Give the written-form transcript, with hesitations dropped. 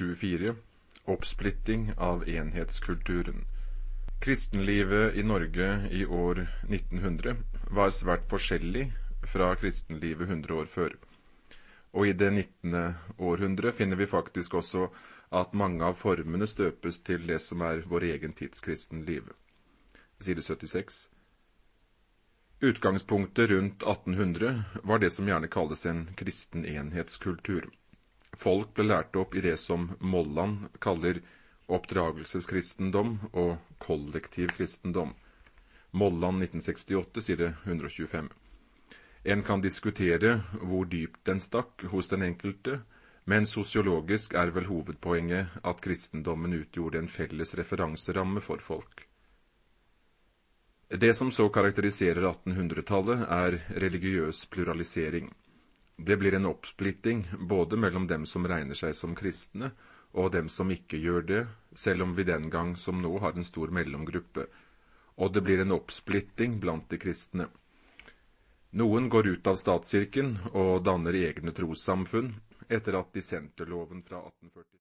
7.4 Oppsplitting av enhetskulturen. Kristenlivet i Norge i år 1900 var svært forskjellig fra kristenlivet 100 år før. Og i det 19. århundre finner vi faktisk også at mange av formene støpes til det som er vår egen tids kristenliv. Side 76. Utgangspunktet rundt 1800 var det som gjerne kalles en kristen enhetskultur. Folk ble lært opp i det som Molland kaller oppdragelseskristendom og kollektiv kristendom. Molland 1968, side 125. En kan diskutere hvor dypt den stakk hos den enkelte, men sosiologisk er vel hovedpoenget at kristendommen utgjorde en felles referanseramme for folk. Det som så karakteriserer 1800-tallet er religiøs pluralisering. Det blir en oppsplitting både mellom dem som regner seg som kristne, og dem som ikke gjør det, selv om vi den gang som nå har en stor mellomgruppe. Og det blir en oppsplitting blant de kristne. Noen går ut av statskirken og danner egne trossamfunn etter at dissenterloven fra 1840